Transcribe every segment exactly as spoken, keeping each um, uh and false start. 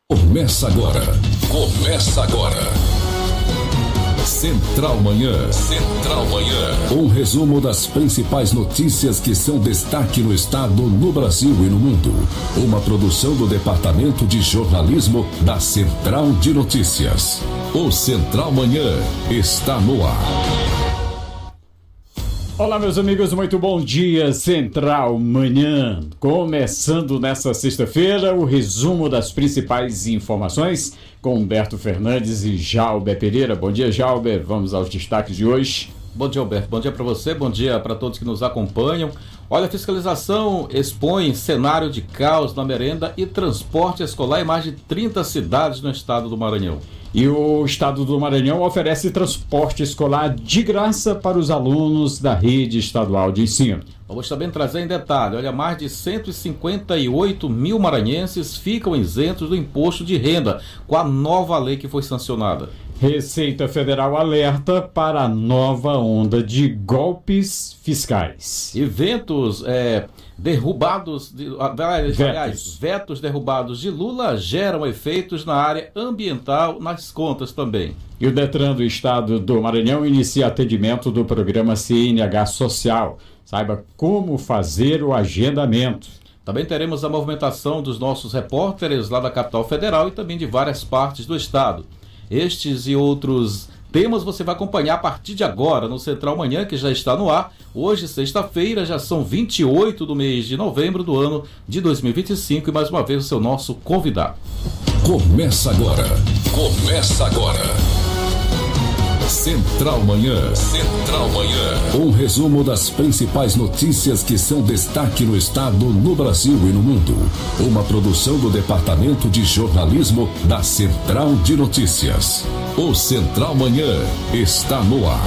Começa agora. Começa agora. Central Manhã. Central Manhã. Um resumo das principais notícias que são destaque no estado, no Brasil e no mundo. Uma produção do Departamento de Jornalismo da Central de Notícias. O Central Manhã está no ar. Olá, meus amigos, muito bom dia. Central Manhã. Começando nessa sexta-feira o resumo das principais informações com Humberto Fernandes e Jalber Pereira. Bom dia, Jalber. Vamos aos destaques de hoje. Bom dia, Humberto. Bom dia para você, bom dia para todos que nos acompanham. Olha, a fiscalização expõe cenário de caos na merenda e transporte escolar em mais de trinta cidades no estado do Maranhão. E o estado do Maranhão oferece transporte escolar de graça para os alunos da rede estadual de ensino. Vamos também trazer em detalhe, olha, mais de cento e cinquenta e oito mil maranhenses ficam isentos do imposto de renda com a nova lei que foi sancionada. Receita Federal alerta para a nova onda de golpes fiscais. Eventos é, derrubados, de, aliás, vetos. vetos derrubados de Lula geram efeitos na área ambiental nas contas também. E o Detran do estado do Maranhão inicia atendimento do programa C N H Social. Saiba como fazer o agendamento. Também teremos a movimentação dos nossos repórteres lá da capital federal e também de várias partes do estado. Estes e outros temas você vai acompanhar a partir de agora no Central Manhã, que já está no ar. Hoje, sexta-feira, já são vinte e oito do mês de novembro do ano de dois mil e vinte e cinco e mais uma vez o seu nosso convidado. Começa agora. Começa agora. Central Manhã. Central Manhã. Um resumo das principais notícias que são destaque no estado, no Brasil e no mundo. Uma produção do Departamento de Jornalismo da Central de Notícias. O Central Manhã está no ar.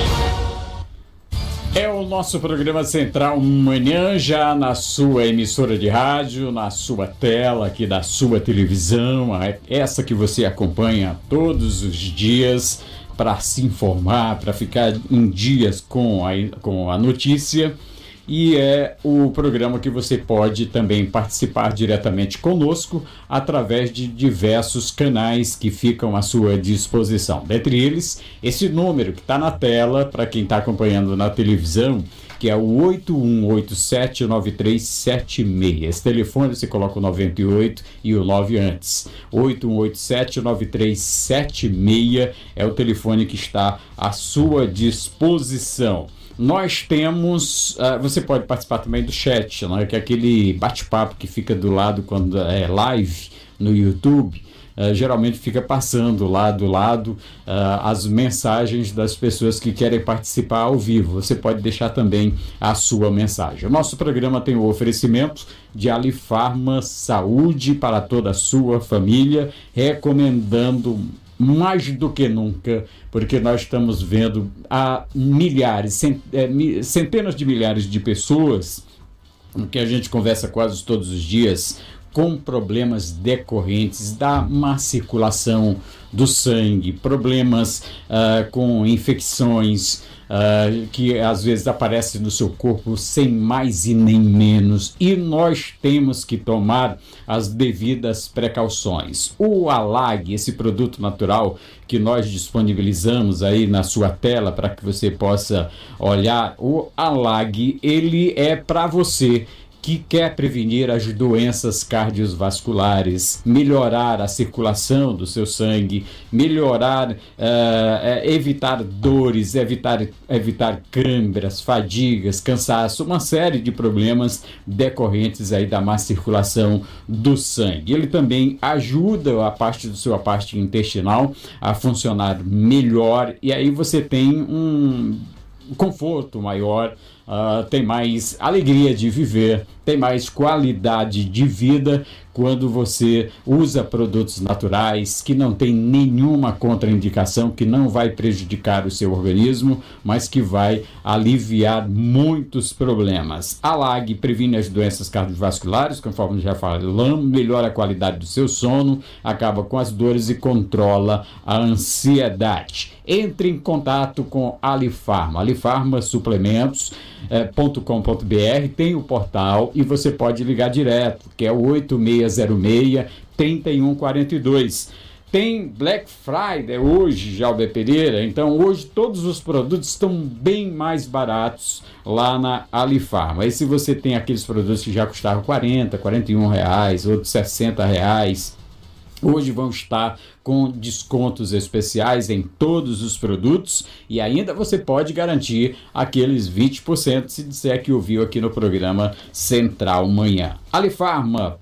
É o nosso programa Central Manhã, já na sua emissora de rádio, na sua tela aqui da sua televisão, essa que você acompanha todos os dias para se informar, para ficar em dias com a, com a notícia. E é o programa que você pode também participar diretamente conosco através de diversos canais que ficam à sua disposição. Dentre eles, esse número que está na tela, para quem está acompanhando na televisão, que é o oito um oito sete nove três sete seis. Esse telefone você coloca o noventa e oito e o nove antes. oito um oito sete nove três sete seis é o telefone que está à sua disposição. Nós temos, uh, você pode participar também do chat, né, que é aquele bate-papo que fica do lado quando é live no YouTube. Uh, geralmente fica passando lá do lado uh, as mensagens das pessoas que querem participar ao vivo. Você pode deixar também a sua mensagem. O nosso programa tem o oferecimento de Alifarma Saúde para toda a sua família, recomendando mais do que nunca, porque nós estamos vendo há milhares, centenas de milhares de pessoas que a gente conversa quase todos os dias com problemas decorrentes da má circulação do sangue, problemas uh, com infecções uh, que às vezes aparecem no seu corpo sem mais e nem menos, e nós temos que tomar as devidas precauções. O Alag, esse produto natural que nós disponibilizamos aí na sua tela para que você possa olhar, o Alag, ele é para você que quer prevenir as doenças cardiovasculares, melhorar a circulação do seu sangue, melhorar, uh, uh, evitar dores, evitar, evitar câimbras, fadigas, cansaço, uma série de problemas decorrentes aí da má circulação do sangue. Ele também ajuda a parte do sua parte intestinal a funcionar melhor, e aí você tem um conforto maior, uh, tem mais alegria de viver, tem mais qualidade de vida quando você usa produtos naturais que não tem nenhuma contraindicação, que não vai prejudicar o seu organismo, mas que vai aliviar muitos problemas. A Alag previne as doenças cardiovasculares, conforme já falamos, melhora a qualidade do seu sono, acaba com as dores e controla a ansiedade. Entre em contato com Alifarma. Alifarma Suplementos ponto com ponto b r, tem o portal e você pode ligar direto, que é o oito seis zero seis, três um quatro dois. Tem Black Friday hoje, Jalber Pereira, então hoje todos os produtos estão bem mais baratos lá na Alifarma. Aí se você tem aqueles produtos que já custavam quarenta, quarenta e um reais, outros sessenta reais, hoje vão estar com descontos especiais em todos os produtos e ainda você pode garantir aqueles vinte por cento se disser que ouviu aqui no programa Central Manhã. Alifarma,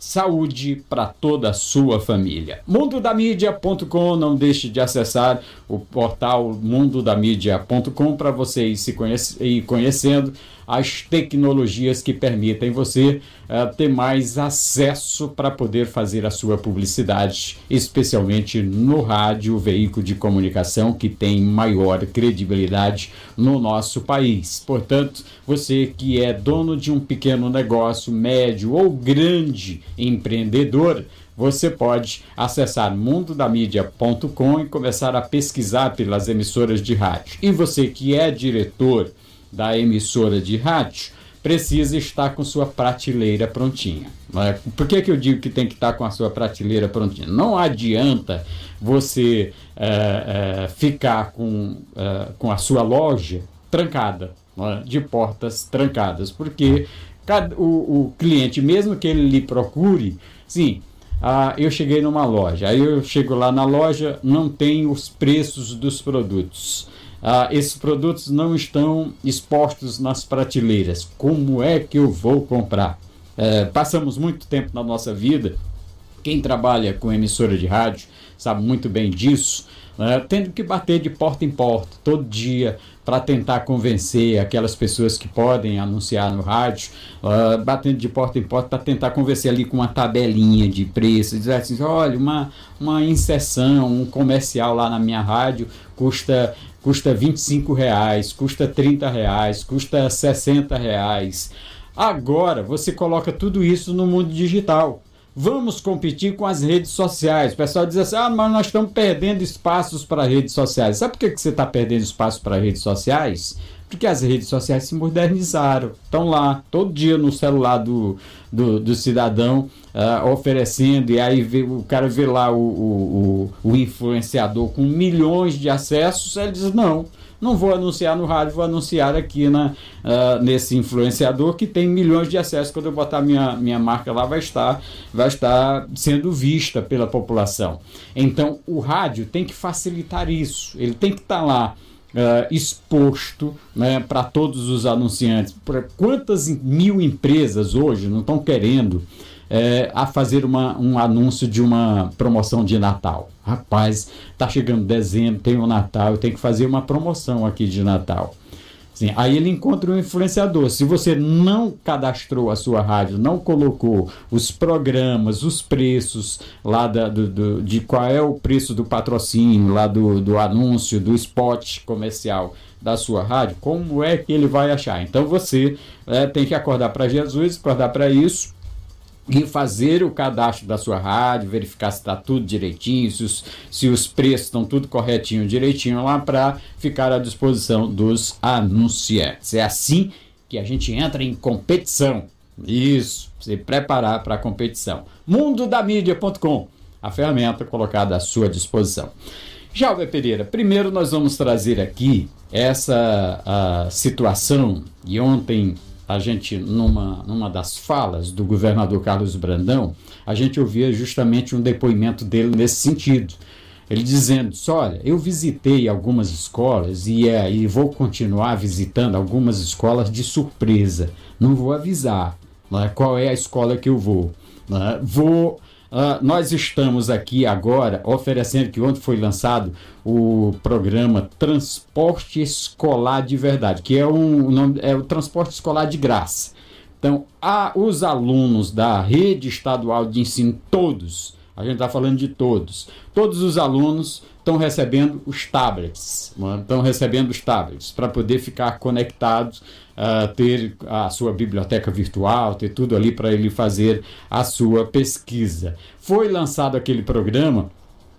saúde para toda a sua família. mundo da mídia ponto com, não deixe de acessar o portal mundo da mídia ponto com para você ir, se conhece, ir conhecendo as tecnologias que permitem você uh, ter mais acesso para poder fazer a sua publicidade, especialmente no rádio, veículo de comunicação que tem maior credibilidade no nosso país. Portanto, você que é dono de um pequeno negócio, médio ou grande empreendedor, você pode acessar mundo da mídia ponto com e começar a pesquisar pelas emissoras de rádio. E você que é diretor da emissora de rádio, precisa estar com sua prateleira prontinha. Por que que eu digo que tem que estar com a sua prateleira prontinha? Não adianta você é, é, ficar com, é, com a sua loja trancada, é? De portas trancadas, porque cada, o, o cliente, mesmo que ele lhe procure, sim, ah, eu cheguei numa loja, aí eu chego lá na loja, não tem os preços dos produtos. Ah, esses produtos não estão expostos nas prateleiras. Como é que eu vou comprar? É, passamos muito tempo na nossa vida, quem trabalha com emissora de rádio sabe muito bem disso, né? Tendo que bater de porta em porta todo dia para tentar convencer aquelas pessoas que podem anunciar no rádio, uh, batendo de porta em porta para tentar convencer ali com uma tabelinha de preço, dizer assim, olha, uma, uma inserção, um comercial lá na minha rádio custa, custa vinte e cinco reais, custa trinta reais, custa sessenta reais. Agora você coloca tudo isso no mundo digital. Vamos competir com as redes sociais. O pessoal diz assim, ah, mas nós estamos perdendo espaços para redes sociais. Sabe por que que você está perdendo espaço para redes sociais? Porque as redes sociais se modernizaram. Estão lá, todo dia no celular do, do, do cidadão, uh, oferecendo, e aí vê, o cara vê lá o, o, o, o influenciador com milhões de acessos, ele diz, não, não vou anunciar no rádio, vou anunciar aqui na, uh, nesse influenciador que tem milhões de acessos. Quando eu botar minha, minha marca lá, vai estar, vai estar sendo vista pela população. Então, o rádio tem que facilitar isso. Ele tem que estar lá uh, exposto, né, para todos os anunciantes. Por quantas mil empresas hoje não estão querendo É, a fazer uma, um anúncio de uma promoção de Natal? Rapaz, tá chegando dezembro, tem o Natal, eu tenho que fazer uma promoção aqui de Natal. Sim, aí ele encontra um influenciador. Se você não cadastrou a sua rádio, não colocou os programas, os preços lá da, do, do, de qual é o preço do patrocínio, lá do, do anúncio, do spot comercial da sua rádio, como é que ele vai achar? Então você é, tem que acordar para Jesus, acordar para isso, e fazer o cadastro da sua rádio, verificar se está tudo direitinho, se os, se os preços estão tudo corretinho, direitinho lá, para ficar à disposição dos anunciantes. É assim que a gente entra em competição. Isso, se preparar para a competição. mundo da mídia ponto com, a ferramenta colocada à sua disposição. Jalber Pereira, primeiro nós vamos trazer aqui essa a situação, e ontem a gente, numa, numa das falas do governador Carlos Brandão, a gente ouvia justamente um depoimento dele nesse sentido. Ele dizendo, olha, eu visitei algumas escolas e, é, e vou continuar visitando algumas escolas de surpresa. Não vou avisar, né, qual é a escola que eu vou. Né, vou... Uh, nós estamos aqui agora oferecendo, que ontem foi lançado o programa Transporte Escolar de Verdade, que é, um, nome, é o transporte escolar de graça. Então, a, os alunos da rede estadual de ensino, todos, a gente está falando de todos, todos os alunos estão recebendo os tablets, estão recebendo os tablets para poder ficar conectados, Uh, ter a sua biblioteca virtual, ter tudo ali para ele fazer a sua pesquisa. Foi lançado aquele programa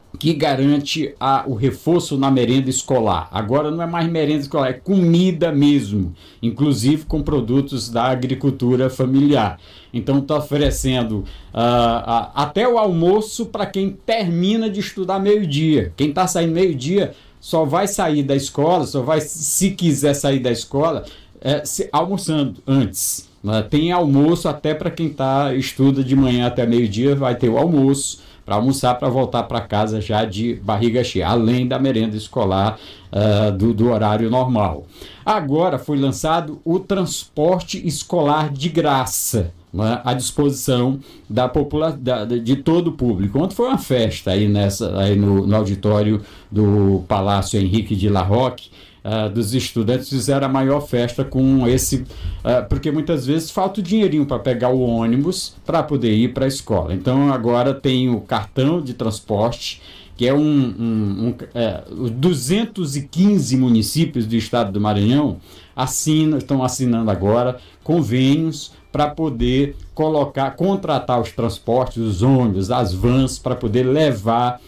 que garante a, o reforço na merenda escolar. Agora não é mais merenda escolar, é comida mesmo, inclusive com produtos da agricultura familiar. Então está oferecendo uh, uh, até o almoço para quem termina de estudar meio-dia. Quem está saindo meio-dia só vai sair da escola, só vai, se quiser sair da escola, é, se, almoçando antes. Né? Tem almoço até para quem tá, estuda de manhã até meio-dia, vai ter o almoço para almoçar, para voltar para casa já de barriga cheia, além da merenda escolar uh, do, do horário normal. Agora foi lançado o transporte escolar de graça, né, à disposição da popula da, de todo o público. Ontem foi uma festa aí, nessa, aí no, no auditório do Palácio Henrique de La Roque. Uh, dos estudantes fizeram a maior festa com esse, uh, porque muitas vezes falta o dinheirinho para pegar o ônibus para poder ir para a escola. Então agora tem o cartão de transporte, que é um, um, um é, duzentos e quinze municípios do estado do Maranhão assinam, estão assinando agora convênios para poder colocar, contratar os transportes, os ônibus, as vans, para poder levar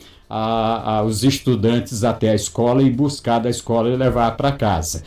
A, a, os estudantes até a escola e buscar da escola e levar para casa.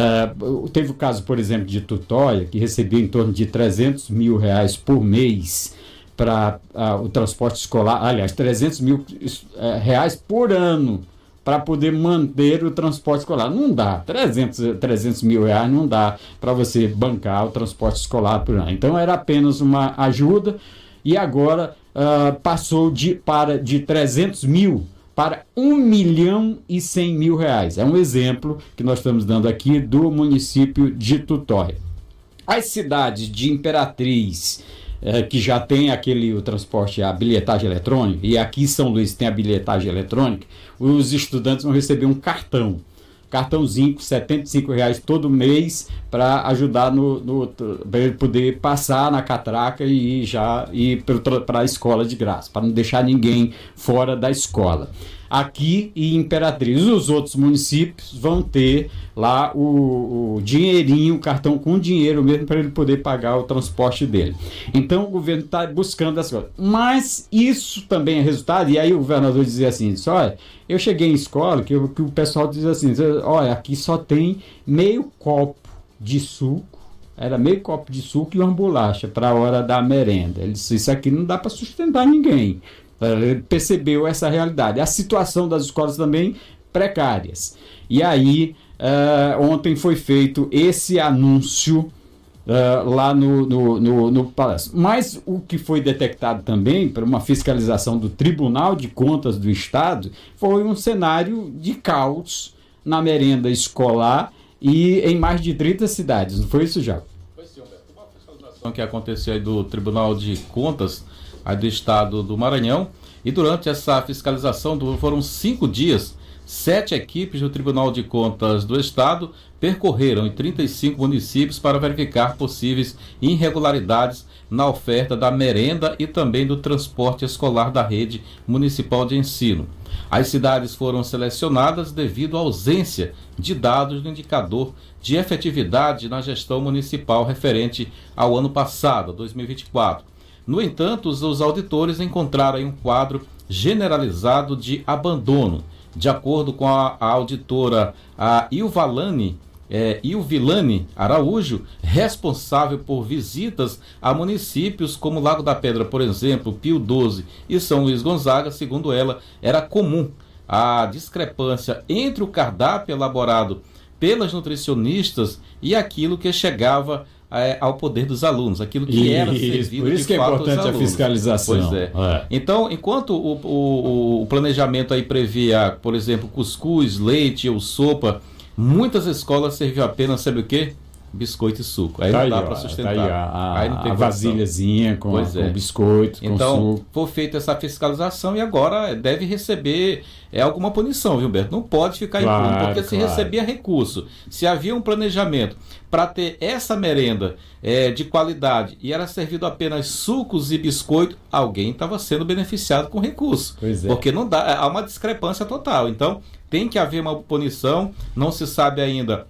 Uh, teve o caso, por exemplo, de Tutóia, que recebia em torno de trezentos mil reais por mês para uh, o transporte escolar, aliás, trezentos mil uh, reais por ano para poder manter o transporte escolar. Não dá, trezentos mil reais não dá para você bancar o transporte escolar por ano. Então era apenas uma ajuda e agora Uh, passou de, para, de trezentos mil para um milhão e cem mil reais. É um exemplo que nós estamos dando aqui do município de Tutóia. As cidades de Imperatriz, uh, que já tem aquele o transporte, a bilhetagem eletrônica, e aqui em São Luís tem a bilhetagem eletrônica, os estudantes vão receber um cartão. Cartãozinho com setenta e cinco reais todo mês para ajudar no, no para ele poder passar na catraca e já ir para a escola de graça, para não deixar ninguém fora da escola. Aqui em Imperatriz, os outros municípios vão ter lá o, o dinheirinho, o cartão com dinheiro mesmo para ele poder pagar o transporte dele. Então o governo está buscando essa coisa. Mas isso também é resultado, e aí o governador dizia assim, olha, eu cheguei em escola, que, eu, que o pessoal dizia assim, olha, aqui só tem meio copo de suco, era meio copo de suco e uma bolacha para a hora da merenda. Ele disse, isso aqui não dá para sustentar ninguém. Ele percebeu essa realidade. A situação das escolas também precárias. E aí, uh, ontem foi feito esse anúncio uh, lá no, no, no, no Palácio. Mas o que foi detectado também, por uma fiscalização do Tribunal de Contas do Estado, foi um cenário de caos na merenda escolar e em mais de trinta cidades. Não foi isso, já? Foi sim, Humberto. Uma fiscalização que aconteceu aí do Tribunal de Contas aí do estado do Maranhão, e durante essa fiscalização do, foram cinco dias, sete equipes do Tribunal de Contas do estado percorreram em trinta e cinco municípios para verificar possíveis irregularidades na oferta da merenda e também do transporte escolar da rede municipal de ensino. As cidades foram selecionadas devido à ausência de dados do indicador de efetividade na gestão municipal referente ao ano passado, dois mil e vinte e quatro. No entanto, os auditores encontraram aí um quadro generalizado de abandono. De acordo com a, a auditora a Ilvalane, é, Ilvilane Araújo, responsável por visitas a municípios como Lago da Pedra, por exemplo, Pio doze e São Luís Gonzaga, segundo ela, era comum a discrepância entre o cardápio elaborado pelas nutricionistas e aquilo que chegava É, ao poder dos alunos, aquilo que isso, era servido por isso de que fato é importante a fiscalização. Pois é. é. Então, enquanto o, o, o planejamento aí previa, por exemplo, cuscuz, leite ou sopa, muitas escolas serviam apenas, sabe o quê? Biscoito e suco. Aí tá não dá para sustentar. Tá aí, a, aí não tem a vasilhazinha com, pois com é. biscoito, então, com suco. Foi feita essa fiscalização e agora deve receber é, alguma punição, viu, Humberto? Não pode ficar claro, impune, porque se claro. recebia recurso, se havia um planejamento para ter essa merenda é, de qualidade e era servido apenas sucos e biscoito, alguém estava sendo beneficiado com recurso. Pois é. Porque não dá, há uma discrepância total. Então, tem que haver uma punição, não se sabe ainda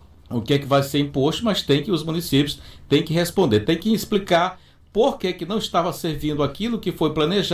o que é que vai ser imposto, mas tem que os municípios têm que responder, tem que explicar por que que não estava servindo aquilo que foi planejado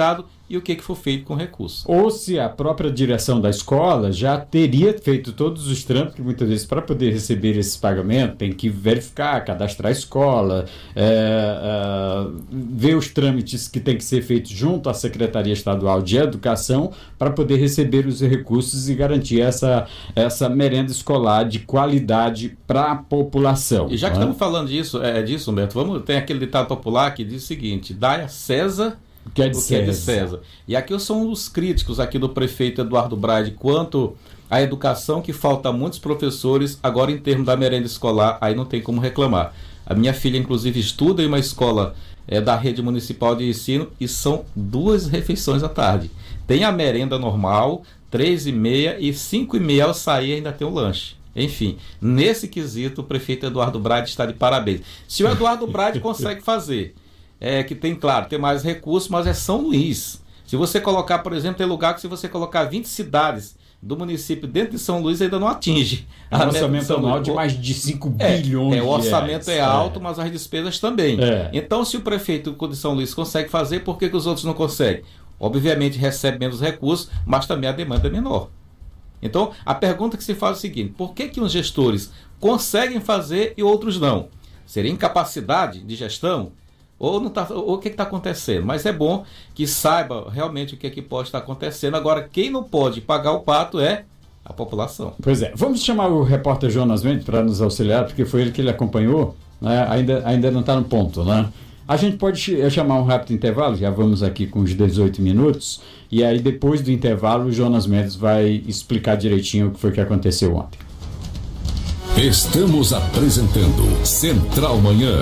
e o que, que for feito com recurso. Ou se a própria direção da escola já teria feito todos os trâmites, que muitas vezes para poder receber esse pagamento tem que verificar, cadastrar a escola, é, é, ver os trâmites que tem que ser feitos junto à Secretaria Estadual de Educação para poder receber os recursos e garantir essa, essa merenda escolar de qualidade para a população. E já que né? estamos falando disso, é, disso, Humberto, vamos, tem aquele ditado popular que diz o seguinte: dai a César o que é de, o que é de César. E aqui são os críticos aqui do prefeito Eduardo Braide quanto à educação, que falta muitos professores. Agora, em termos da merenda escolar, aí não tem como reclamar. A minha filha, inclusive, estuda em uma escola é, da rede municipal de ensino e são duas refeições à tarde. Tem a merenda normal, três e meia, e cinco e meia ao sair ainda tem o lanche. Enfim, nesse quesito, o prefeito Eduardo Braide está de parabéns. Se o Eduardo Braide consegue fazer, é, que tem, claro, tem mais recursos, mas é São Luís. Se você colocar, por exemplo, tem lugar que se você colocar vinte cidades do município dentro de São Luís, ainda não atinge. É um orçamento anual de mais de cinco é, bilhões é, o orçamento de reais. é alto, é. mas as despesas também. É. Então, se o prefeito de São Luís consegue fazer, por que, que os outros não conseguem? Obviamente recebe menos recursos, mas também a demanda é menor. Então, a pergunta que se faz é o seguinte: por que que uns gestores conseguem fazer e outros não? Seria incapacidade de gestão? Ou, não tá, ou o que está acontecendo? Mas é bom que saiba realmente o que, é que pode estar acontecendo. Agora, quem não pode pagar o pato é a população. Pois é. Vamos chamar o repórter Jonas Mendes para nos auxiliar, porque foi ele que ele acompanhou, né? Ainda, ainda não está no ponto, né? A gente pode chamar um rápido intervalo, já vamos aqui com os dezoito minutos, e aí depois do intervalo o Jonas Mendes vai explicar direitinho o que foi que aconteceu ontem. Estamos apresentando Central Manhã.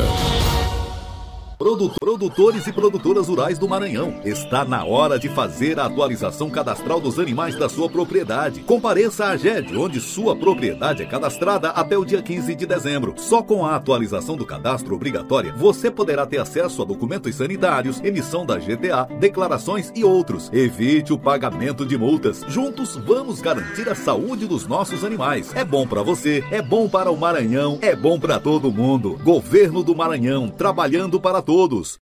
Produtores e produtoras rurais do Maranhão, está na hora de fazer a atualização cadastral dos animais da sua propriedade. Compareça à AGED, onde sua propriedade é cadastrada até o dia quinze de dezembro. Só com a atualização do cadastro obrigatória, você poderá ter acesso a documentos sanitários, emissão da G T A, declarações e outros. Evite o pagamento de multas. Juntos, vamos garantir a saúde dos nossos animais. É bom para você, é bom para o Maranhão, é bom para todo mundo. Governo do Maranhão, trabalhando para todos.